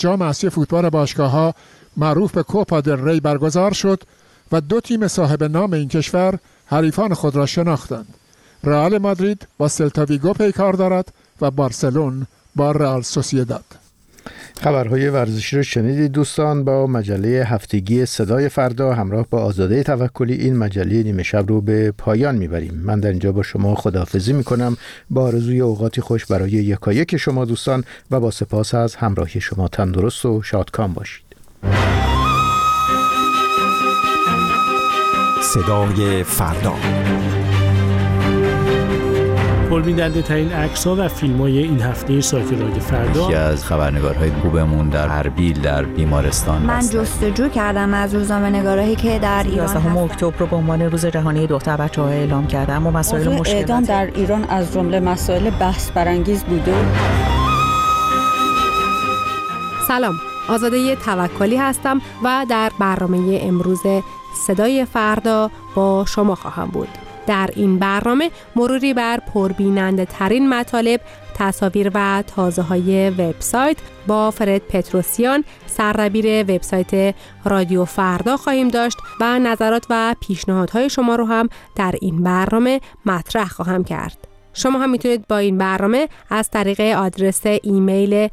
جام آسیا فوتبال باشگاه‌ها معروف به کوپا دل ری برگزار شد و 2 تیم صاحب نام این کشور حریفان خود را شناختند. رئال مادرید با سلتا ویگو پیکار دارد و بارسلون با رئال سوسییداد. خبرهای ورزشی رو شنیدید دوستان. با مجله هفتگی صدای فردا همراه با آزاده توکلی این مجله نیمه شب رو به پایان میبریم. من در اینجا با شما خداحافظی میکنم با آرزوی اوقاتی خوش برای یکایک شما دوستان و با سپاس از همراهی شما. تندرست و شادکام باشید. صدای فردا. پربیننده ترین عکس‌ها و فیلم‌های این هفته سایت رادیو فردا. یکی از خبرنگارهای خوبمون در اربیل در بیمارستان من جستجو کردم از روزنامه‌نگارایی که در ایران 11 اکتبر رو به عنوان روز جهانی دختر بچه‌ها اعلام کردم و مسائل مشکلات اعدام در ایران از جمله مسائل بحث برانگیز بوده. سلام، آزاده توکلی هستم و در برنامه امروز صدای فردا با شما خواهم بود. در این برنامه مروری بر پربیننده ترین مطالب، تصاویر و تازه های وبسایت با فرد پتروسیان، سردبیر وبسایت رادیو فردا خواهیم داشت و نظرات و پیشنهادهای شما رو هم در این برنامه مطرح خواهم کرد. شما هم میتونید با این برنامه از طریق آدرس ایمیل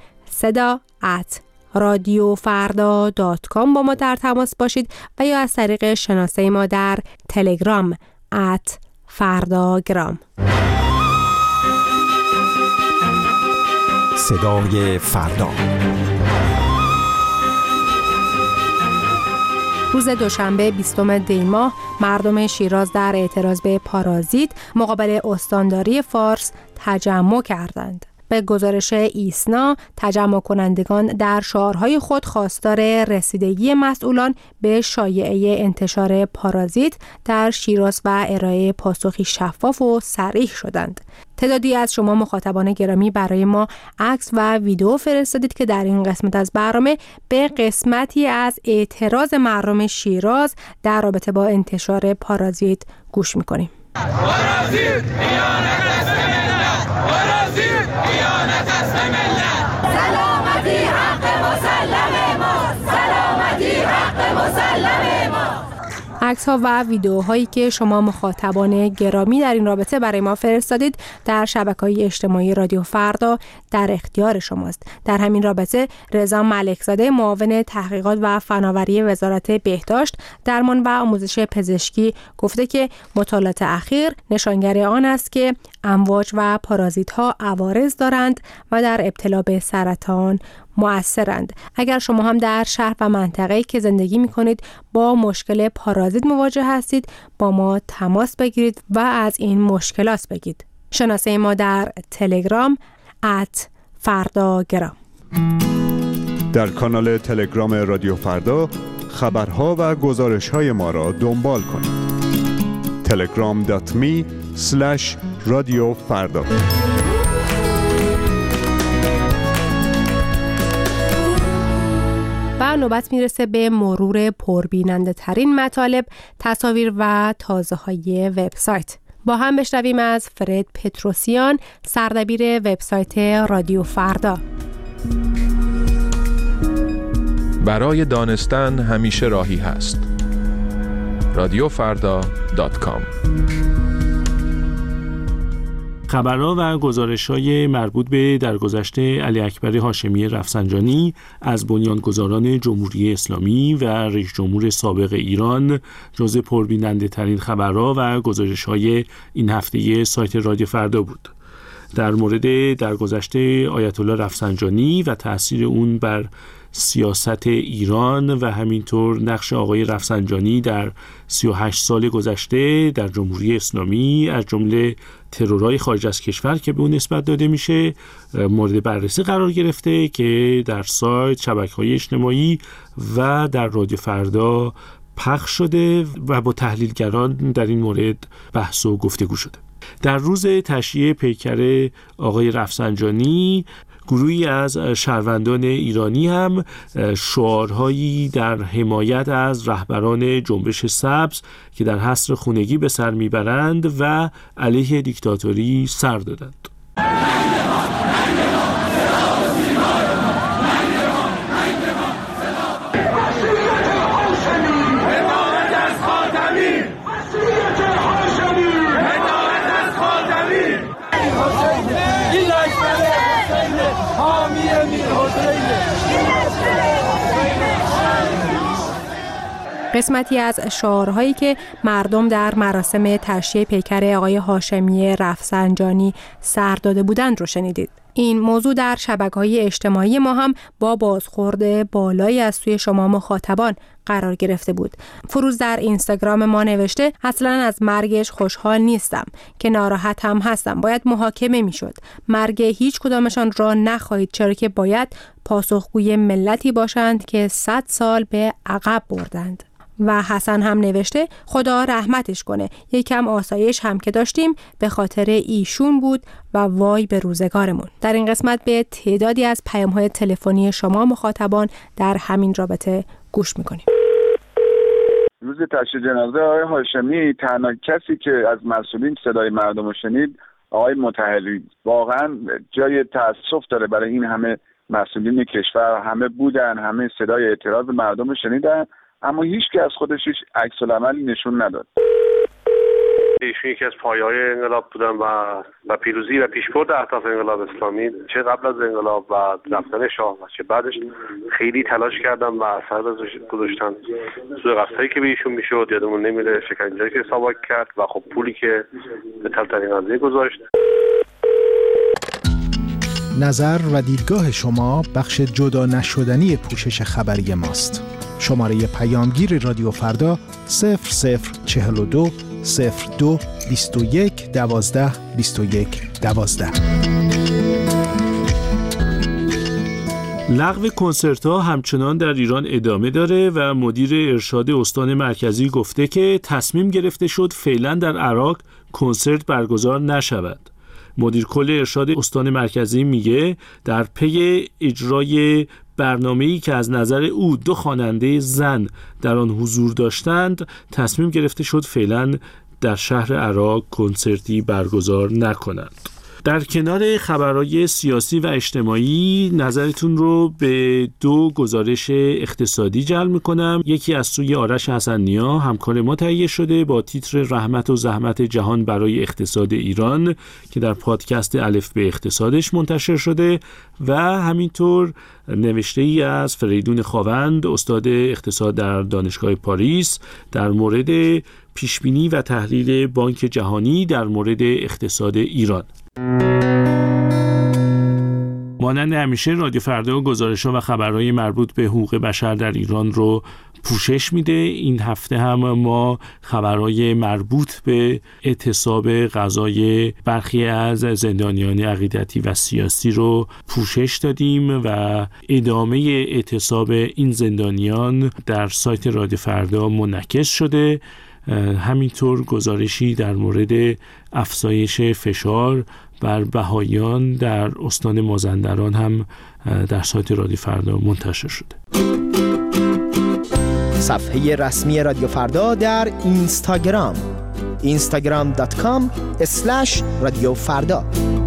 seda@radiofarda.com با ما در تماس باشید و یا از طریق شناسه ما در تلگرام @فرdagram. صدای فردا. روز دوشنبه 20 دی ماه مردم شیراز در اعتراض به پارازیت مقابل استانداری فارس تجمع کردند. به گزارش ایسنا، تجمع کنندگان در شعارهای خود خواستار رسیدگی مسئولان به شایعه انتشار پارازیت در شیراز و ارائه پاسخی شفاف و صریح شدند. تعدادی از شما مخاطبان گرامی برای ما عکس و ویدیو فرستادید که در این قسمت از برنامه به قسمتی از اعتراض مردم شیراز در رابطه با انتشار پارازیت گوش می‌کنیم. پارازیت خیانت است به ملت، پارازیت خیانت است به ملت. سلامتی حق مسلم ما، سلامتی حق مسلم ما. عکس‌ها و ویدیوهایی که شما مخاطبان گرامی در این رابطه برای ما فرستادید در شبکه‌های اجتماعی رادیو فردا در اختیار شماست. در همین رابطه رضا ملکزاده معاون تحقیقات و فناوری وزارت بهداشت، درمان و آموزش پزشکی گفته که مطالعات اخیر نشانگر آن است که امواج و پارازیت‌ها عوارض دارند و در ابتلا به سرطان مؤثرند. اگر شما هم در شهر و منطقه‌ای که زندگی می‌کنید با مشکل پارازیت مواجه هستید، با ما تماس بگیرید و از این مشکلات بگید. شناسه ما در تلگرام @فرdagram. در کانال تلگرام رادیو فردا خبرها و گزارش‌های ما را دنبال کنید. telegram.me/رادیو فردا. و نوبت میرسه به مرور پربیننده ترین مطالب، تصاویر و تازه های وبسایت. با هم بشنویم از فرد پتروسیان، سردبیر وبسایت رادیو فردا. برای دانستن همیشه راهی هست. radiofarda.com. خبرها و گزارش‌های مربوط به درگذشت علی اکبر هاشمی رفسنجانی از بنیانگذاران جمهوری اسلامی و رئیس جمهور سابق ایران جزو پربیننده ترین خبرها و گزارش‌های این هفته سایت رادیو فردا بود. در مورد درگذشت آیت الله رفسنجانی و تأثیر اون بر سیاست ایران و همینطور نقش آقای رفسنجانی در 38 سال گذشته در جمهوری اسلامی از جمله ترورهای خارج از کشور که به اون نسبت داده میشه مورد بررسی قرار گرفته که در سایت، شبکه‌های اجتماعی و در رادیو فردا پخش شده و با تحلیلگران در این مورد بحث و گفتگو شده. در روز تشییع پیکر آقای رفسنجانی گروهی از شهروندان ایرانی هم شعارهایی در حمایت از رهبران جنبش سبز که در حصر خونگی به سر میبرند و علیه دیکتاتوری سر دادند. قسمتی از شعارهایی که مردم در مراسم تشییع پیکر آقای هاشمی رفسنجانی سر داده بودند رو شنیدید. این موضوع در شبکه‌های اجتماعی ما هم با بازخورد بالایی از سوی شما مخاطبان قرار گرفته بود. فروز در اینستاگرام ما نوشته اصلاً از مرگش خوشحال نیستم که ناراحت هم هستم. باید محاکمه میشد. مرگ هیچ کدامشان را نخواهید، چرا که باید پاسخگوی ملتی باشند که 100 سال به عقب بردند. و حسن هم نوشته خدا رحمتش کنه، یکم آسایش هم که داشتیم به خاطر ایشون بود و وای به روزگارمون. در این قسمت به تعدادی از پیام‌های تلفنی شما مخاطبان در همین رابطه گوش میکنیم. روز تشییع جنازه آقای هاشمی تنها کسی که از مسئولین صدای مردم رو شنید آقای مطهری. واقعا جای تأسف داره برای این همه مسئولین کشور، همه بودن، همه صدای اعتراض مردم رو شنیدن، اما هیچ که از خودش هیچ عکس العملی نشون نداد. ایشون یکی از پایه‌های انقلاب بودن و پیروزی و پیشبرد اهداف انقلاب اسلامی، چه قبل از انقلاب و رفتن شاه و چه بعدش خیلی تلاش کردن و اثر گذاشتن. سوء قصدی که به ایشون میشد یادمون نمیره، شکنجه‌ای که ساواک کرد و خب پولی که به تلتنی قضیه گذاشت. نظر و دیدگاه شما بخش جدا نشدنی پوشش خبری ماست. شماره پیامگیر رادیو فردا 0042 02 21 12 21 12. لغو کنسرت‌ها همچنان در ایران ادامه داره و مدیر ارشاد استان مرکزی گفته که تصمیم گرفته شد فعلا در عراق کنسرت برگزار نشود. مدیر کل ارشاد استان مرکزی میگه در پی اجرای برنامه‌ای که از نظر او 2 خواننده زن در آن حضور داشتند تصمیم گرفته شد فعلا در شهر عراق کنسرتی برگزار نکنند. در کنار خبرهای سیاسی و اجتماعی نظرتون رو به 2 گزارش اقتصادی جلب میکنم. یکی از سوی آرش حسن‌نیا همکار ما تهیه شده با تیتر رحمت و زحمت جهان برای اقتصاد ایران که در پادکست الف به اقتصادش منتشر شده و همینطور نوشته ای از فریدون خاوند استاد اقتصاد در دانشگاه پاریس در مورد پیشبینی و تحلیل بانک جهانی در مورد اقتصاد ایران. مانند همیشه رادیو فردا گزارش‌ها و خبرهای مربوط به حقوق بشر در ایران رو پوشش میده. این هفته هم ما خبرهای مربوط به اعتصاب غذای برخی از زندانیان عقیدتی و سیاسی رو پوشش دادیم و ادامه اعتصاب این زندانیان در سایت رادیو فردا منعکس شده. همینطور گزارشی در مورد افزایش فشار بر بهائیان در استان مازندران هم در سایت رادیو فردا منتشر شده. صفحه رسمی رادیو فردا در اینستاگرام instagram.com/رادیو فردا.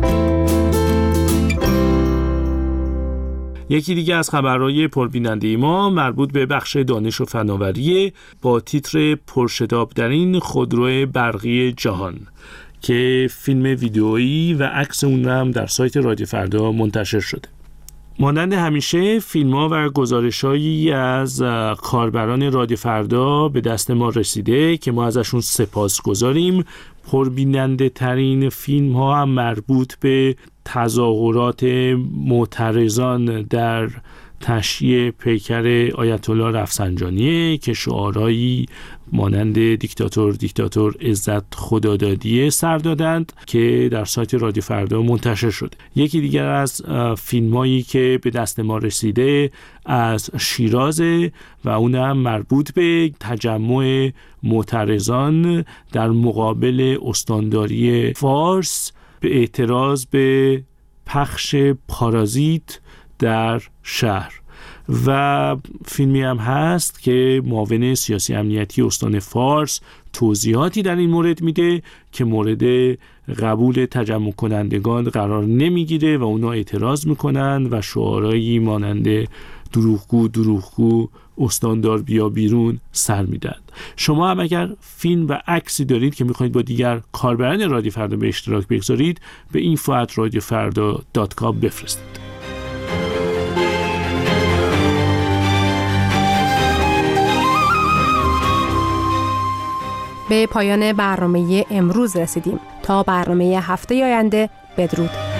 یکی دیگه از خبرهای پربیننده ما مربوط به بخش دانش و فناوری با تیتر پرشتاب در این خودرو برقی جهان که فیلم ویدئویی و عکس اون هم در سایت رادیو فردا منتشر شده. مانند همیشه فیلم‌ها و گزارش‌هایی از کاربران رادیو فردا به دست ما رسیده که ما ازشون سپاسگزاریم. پربیننده ترین فیلم‌ها هم مربوط به تظاهرات معترضان در تشییع پیکر آیت الله رفسنجانی که شعارهایی مانند دیکتاتور عزت خدادادی سر دادند که در سایت رادیو فردا منتشر شده. یکی دیگر از فیلمایی که به دست ما رسیده از شیراز و اون هم مربوط به تجمع معترضان در مقابل استانداری فارس به اعتراض به پخش پارازیت در شهر و فیلمی هم هست که معاون سیاسی امنیتی استان فارس توضیحاتی در این مورد میده که مورد قبول تجمع کنندگان قرار نمیگیره و اونا اعتراض میکنن و شعارهایی مانند دروغگو استاندار بیا بیرون سر میدن. شما هم اگر فیلم و عکسی دارید که میخواید با دیگر کاربران رادیو فردا به اشتراک بگذارید به info@radiofarda.com بفرستید. به پایان برنامه امروز رسیدیم. تا برنامه هفته آینده، بدرود.